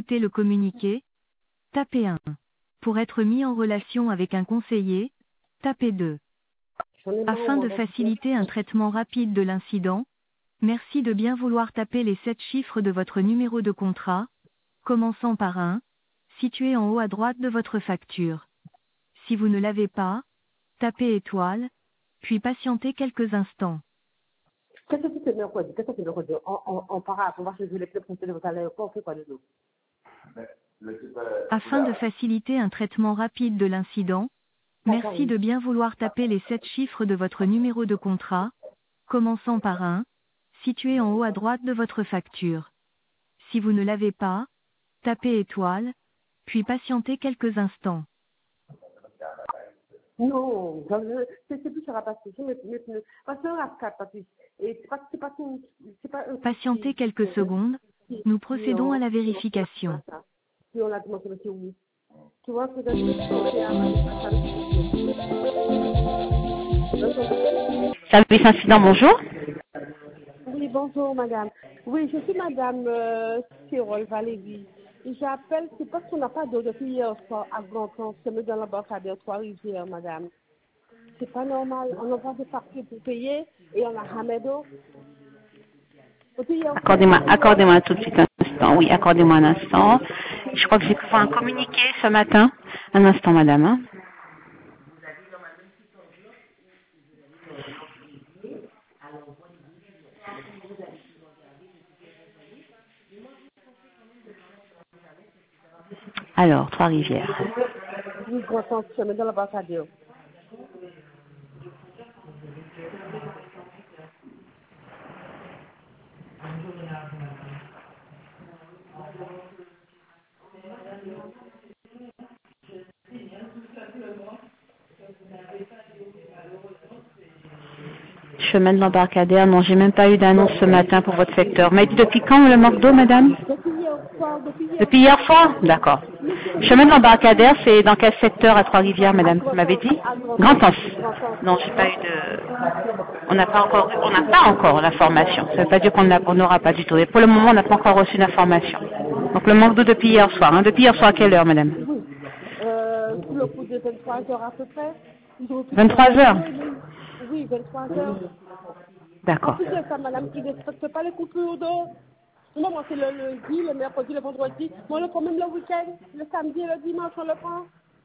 écouter le communiqué, tapez 1. Pour être mis en relation avec un conseiller, tapez 2. Afin de faciliter un traitement rapide de l'incident, merci de bien vouloir taper les 7 chiffres de votre numéro de contrat, commençant par 1, situé en haut à droite de votre facture. Si vous ne l'avez pas, tapez étoile, puis patientez quelques instants. Qu'est-ce que c'est mercredi? Qu'est-ce que c'est mercredi? On part, on va chez les clubs pour votre aéroport, on fait quoi de nous? Afin de faciliter un traitement rapide de l'incident, merci de bien vouloir taper les 7 chiffres de votre numéro de contrat, commençant par 1, situé en haut à droite de votre facture. Si vous ne l'avez pas, tapez étoile, puis patientez quelques instants. Non, c'est plus sur la passée. Parce que la carte, parce que c'est pas un Patientez quelques secondes, nous procédons à la vérification. si on l'a demandé, c'est oui. Tu vois, c'est Service incident, bonjour. Oui, bonjour madame. Oui, je suis madame Cyril Valérie. J'appelle, c'est parce qu'on n'a pas d'eau depuis hier soir à Grand-Camp, c'est dans l'embarcadère Trois-Rivières, madame. C'est pas normal, on n'a pas de facture pour payer et on a jamais d'eau. Accordez-moi tout de suite un instant. Oui, accordez-moi un instant. Je crois que j'ai pu faire un communiqué ce matin. Un instant, madame. Hein. Alors, Trois-Rivières. Oui, Grand-Camp, c'est dans l'embarcadère. Chemin de l'embarcadère. Non, j'ai même pas eu d'annonce ce matin pour votre secteur. Mais depuis quand le manque d'eau, madame? Depuis hier soir. D'accord. Chemin de l'embarcadère, c'est dans quel secteur à Trois-Rivières, madame? Vous m'avez dit? Grand-Anse. Non, j'ai pas eu de... On n'a pas encore l'information. Ça ne veut pas dire qu'on n'aura pas du tout. Et pour le moment, on n'a pas encore reçu l'information. Donc le manque d'eau depuis hier soir. Hein. Depuis hier soir à quelle heure, madame? Sous le coup de 23 heures à peu près. 23 heures. Oui, 23 heures. En D'accord. plus de ça, madame, qui ne respecte pas les coupures d'eau. Non, moi, c'est le lundi, le mercredi, le vendredi. Moi, le prend même le week-end, le samedi et le dimanche, on le prend.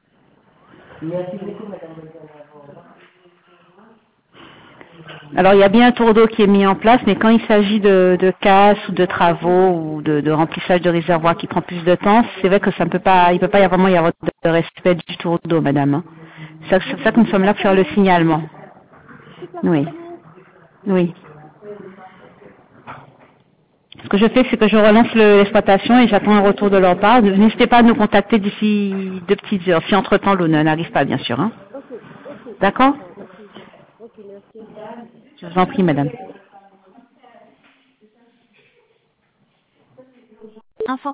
Alors il y a bien un tour d'eau qui est mis en place, mais quand il s'agit de casse ou de travaux ou de remplissage de réservoirs qui prend plus de temps, c'est vrai que ça ne peut pas, il peut pas vraiment y avoir de respect du tour d'eau, madame. Hein. C'est pour ça que nous sommes là pour faire le signalement. Oui. Oui. Ce que je fais, c'est que je relance l'exploitation et j'attends un retour de leur part. N'hésitez pas à nous contacter d'ici 2 petites heures, si entre-temps l'eau n'arrive pas, bien sûr. Hein. D'accord? Je vous en prie, madame.